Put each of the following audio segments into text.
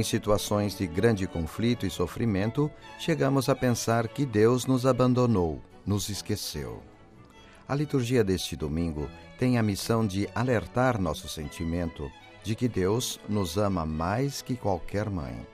Em situações de grande conflito e sofrimento, chegamos a pensar que Deus nos abandonou, nos esqueceu. A liturgia deste domingo tem a missão de alertar nosso sentimento de que Deus nos ama mais que qualquer mãe.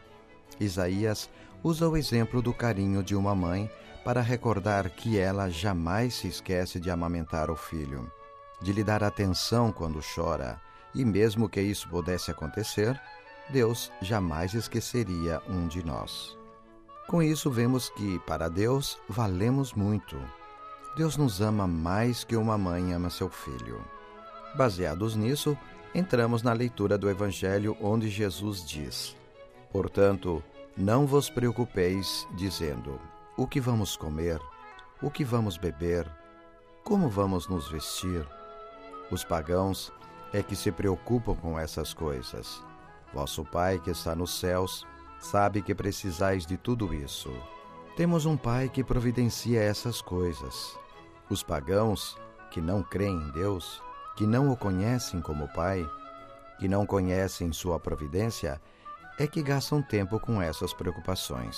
Isaías usa o exemplo do carinho de uma mãe para recordar que ela jamais se esquece de amamentar o filho, de lhe dar atenção quando chora, e mesmo que isso pudesse acontecer, Deus jamais esqueceria um de nós. Com isso, vemos que, para Deus, valemos muito. Deus nos ama mais que uma mãe ama seu filho. Baseados nisso, entramos na leitura do Evangelho, onde Jesus diz: Portanto, não vos preocupeis, dizendo: o que vamos comer? O que vamos beber? Como vamos nos vestir? Os pagãos é que se preocupam com essas coisas. Vosso Pai, que está nos céus, sabe que precisais de tudo isso. Temos um Pai que providencia essas coisas. Os pagãos, que não creem em Deus, que não o conhecem como Pai, que não conhecem sua providência, é que gastam tempo com essas preocupações.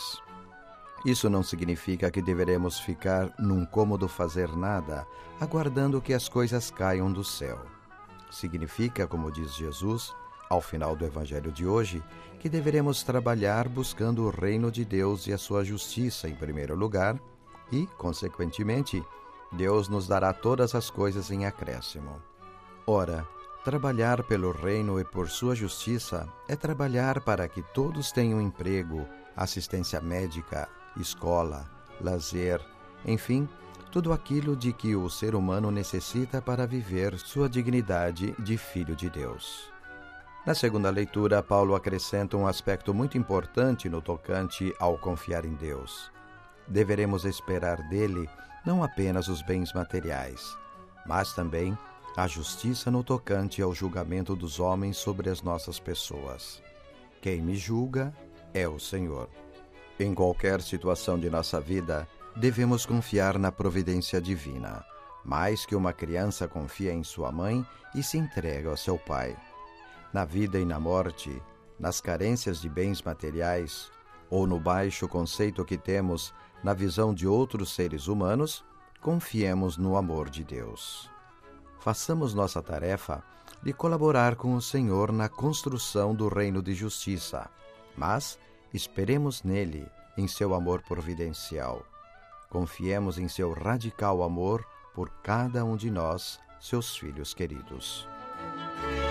Isso não significa que deveremos ficar num cômodo fazer nada, aguardando que as coisas caiam do céu. Significa, como diz Jesus, ao final do Evangelho de hoje, que deveremos trabalhar buscando o reino de Deus e a sua justiça em primeiro lugar e, consequentemente, Deus nos dará todas as coisas em acréscimo. Ora, trabalhar pelo reino e por sua justiça é trabalhar para que todos tenham emprego, assistência médica, escola, lazer, enfim, tudo aquilo de que o ser humano necessita para viver sua dignidade de filho de Deus. Na segunda leitura, Paulo acrescenta um aspecto muito importante no tocante ao confiar em Deus. Deveremos esperar dele não apenas os bens materiais, mas também a justiça no tocante ao julgamento dos homens sobre as nossas pessoas. Quem me julga é o Senhor. Em qualquer situação de nossa vida, devemos confiar na providência divina, mais que uma criança confia em sua mãe e se entrega ao seu pai. Na vida e na morte, nas carências de bens materiais, ou no baixo conceito que temos na visão de outros seres humanos, confiemos no amor de Deus. Façamos nossa tarefa de colaborar com o Senhor na construção do reino de justiça, mas esperemos nele, em seu amor providencial. Confiemos em seu radical amor por cada um de nós, seus filhos queridos.